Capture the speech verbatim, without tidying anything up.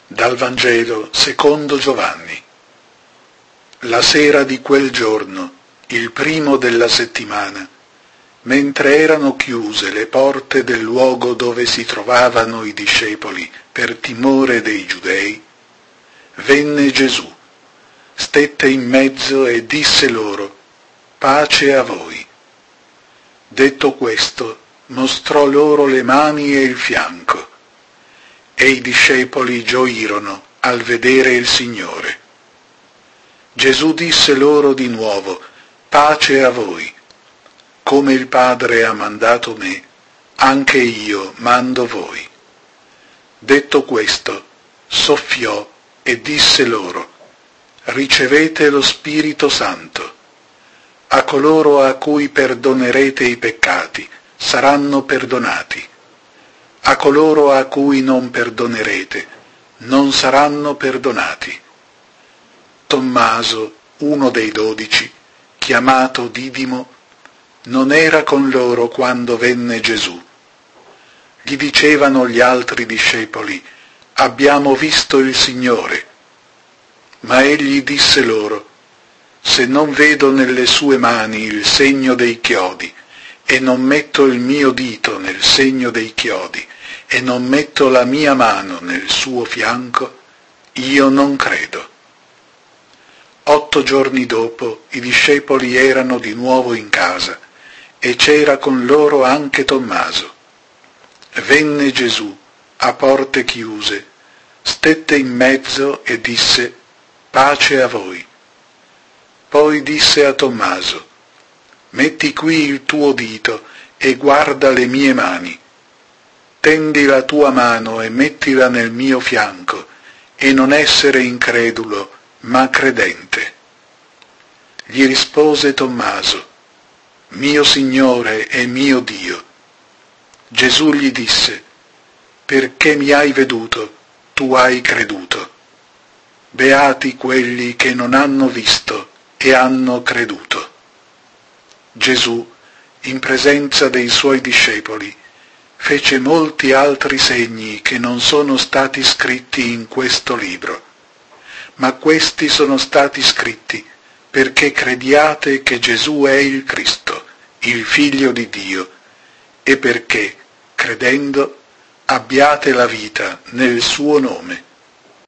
Dal Vangelo secondo Giovanni. La sera di quel giorno, il primo della settimana, mentre erano chiuse le porte del luogo dove si trovavano i discepoli per timore dei giudei, venne Gesù, stette in mezzo e disse loro: pace a voi. Detto questo, mostrò loro le mani e il fianco. E i discepoli gioirono al vedere il Signore. Gesù disse loro di nuovo: pace a voi. Come il Padre ha mandato me, anche io mando voi. Detto questo, soffiò e disse loro: ricevete lo Spirito Santo. A coloro a cui perdonerete i peccati saranno perdonati. A coloro a cui non perdonerete non saranno perdonati. Tommaso, uno dei dodici, chiamato Didimo, non era con loro quando venne Gesù. Gli dicevano gli altri discepoli: abbiamo visto il Signore. Ma egli disse loro: se non vedo nelle sue mani il segno dei chiodi, e non metto il mio dito nel segno dei chiodi, e non metto la mia mano nel suo fianco, io non credo. Otto giorni dopo i discepoli erano di nuovo in casa, e c'era con loro anche Tommaso. Venne Gesù, a porte chiuse, stette in mezzo e disse: pace a voi. Poi disse a Tommaso: metti qui il tuo dito e guarda le mie mani. Tendi la tua mano e mettila nel mio fianco, e non essere incredulo, ma credente. Gli rispose Tommaso: mio Signore e mio Dio. Gesù gli disse: perché mi hai veduto, tu hai creduto. Beati quelli che non hanno visto e hanno creduto. Gesù, in presenza dei suoi discepoli, fece molti altri segni che non sono stati scritti in questo libro, ma questi sono stati scritti perché crediate che Gesù è il Cristo, il Figlio di Dio, e perché, credendo, abbiate la vita nel suo nome.